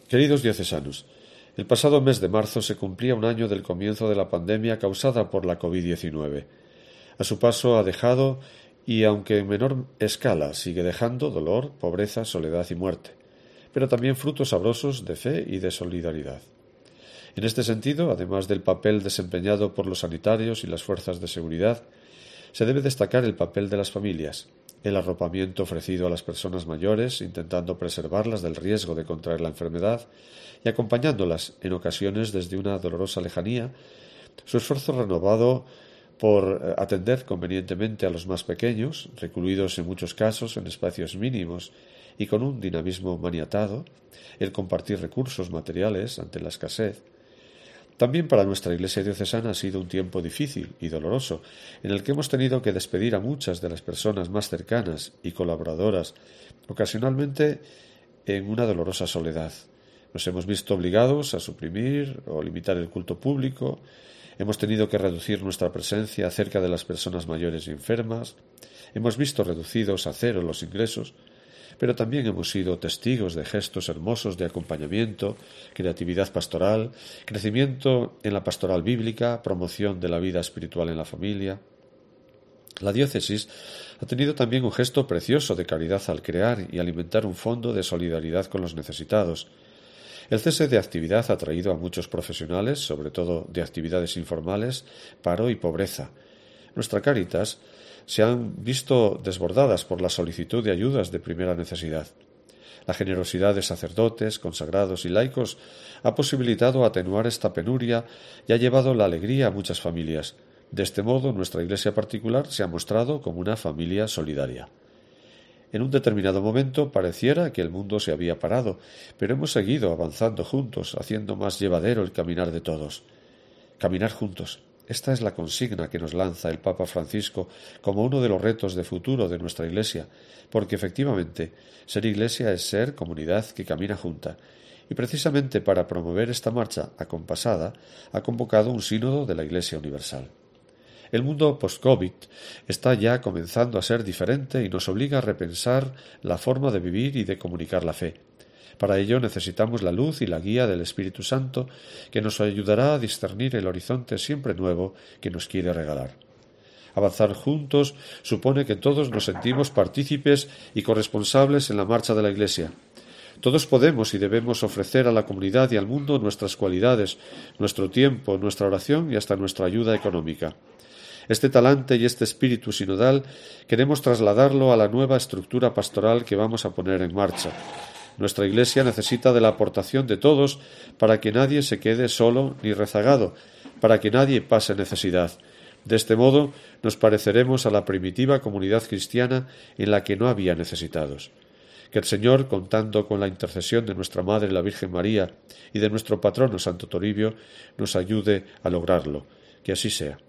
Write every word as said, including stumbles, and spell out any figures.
Queridos diocesanos, el pasado mes de marzo se cumplía un año del comienzo de la pandemia causada por la COVID diecinueve. A su paso ha dejado, y aunque en menor escala, sigue dejando dolor, pobreza, soledad y muerte, pero también frutos sabrosos de fe y de solidaridad. En este sentido, además del papel desempeñado por los sanitarios y las fuerzas de seguridad, se debe destacar el papel de las familias, el arropamiento ofrecido a las personas mayores, intentando preservarlas del riesgo de contraer la enfermedad y acompañándolas, en ocasiones desde una dolorosa lejanía, su esfuerzo renovado por atender convenientemente a los más pequeños, recluidos en muchos casos en espacios mínimos y con un dinamismo maniatado, el compartir recursos materiales ante la escasez. También para nuestra Iglesia diocesana ha sido un tiempo difícil y doloroso, en el que hemos tenido que despedir a muchas de las personas más cercanas y colaboradoras, ocasionalmente en una dolorosa soledad. Nos hemos visto obligados a suprimir o limitar el culto público, hemos tenido que reducir nuestra presencia cerca de las personas mayores y enfermas, hemos visto reducidos a cero los ingresos, pero también hemos sido testigos de gestos hermosos de acompañamiento, creatividad pastoral, crecimiento en la pastoral bíblica, promoción de la vida espiritual en la familia. La diócesis ha tenido también un gesto precioso de caridad al crear y alimentar un fondo de solidaridad con los necesitados. El cese de actividad ha traído a muchos profesionales, sobre todo de actividades informales, paro y pobreza. Nuestra Cáritas se han visto desbordadas por la solicitud de ayudas de primera necesidad. La generosidad de sacerdotes, consagrados y laicos ha posibilitado atenuar esta penuria y ha llevado la alegría a muchas familias. De este modo, nuestra Iglesia particular se ha mostrado como una familia solidaria. En un determinado momento pareciera que el mundo se había parado, pero hemos seguido avanzando juntos, haciendo más llevadero el caminar de todos. Caminar juntos. Esta es la consigna que nos lanza el Papa Francisco como uno de los retos de futuro de nuestra Iglesia, porque efectivamente ser Iglesia es ser comunidad que camina junta, y precisamente para promover esta marcha acompasada ha convocado un sínodo de la Iglesia Universal. El mundo post-COVID está ya comenzando a ser diferente y nos obliga a repensar la forma de vivir y de comunicar la fe. Para ello necesitamos la luz y la guía del Espíritu Santo, que nos ayudará a discernir el horizonte siempre nuevo que nos quiere regalar. Avanzar juntos supone que todos nos sentimos partícipes y corresponsables en la marcha de la Iglesia. Todos podemos y debemos ofrecer a la comunidad y al mundo nuestras cualidades, nuestro tiempo, nuestra oración y hasta nuestra ayuda económica. Este talante y este espíritu sinodal queremos trasladarlo a la nueva estructura pastoral que vamos a poner en marcha. Nuestra Iglesia necesita de la aportación de todos para que nadie se quede solo ni rezagado, para que nadie pase necesidad. De este modo nos pareceremos a la primitiva comunidad cristiana en la que no había necesitados. Que el Señor, contando con la intercesión de nuestra Madre la Virgen María y de nuestro patrono Santo Toribio, nos ayude a lograrlo. Que así sea.